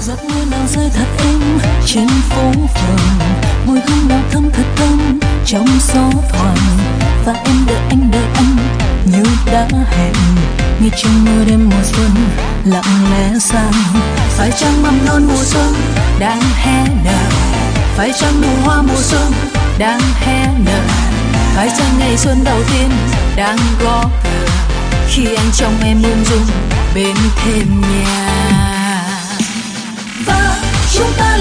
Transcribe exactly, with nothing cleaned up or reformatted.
giọt mưa nào rơi thật êm trên phố phường, mùi hương nào thơm thật thơm trong gió thoảng, và em đợi anh đợi anh như đã hẹn, như trong mưa đêm mùa xuân lặng lẽ sang. Phải chăng mầm non mùa xuân đang hé nở, phải chăng nụ hoa mùa xuân đang hé nở, phải chăng ngày xuân đầu tiên đang gõ cửa khi anh trong em ung dung bên thềm nhà. Và chúng ta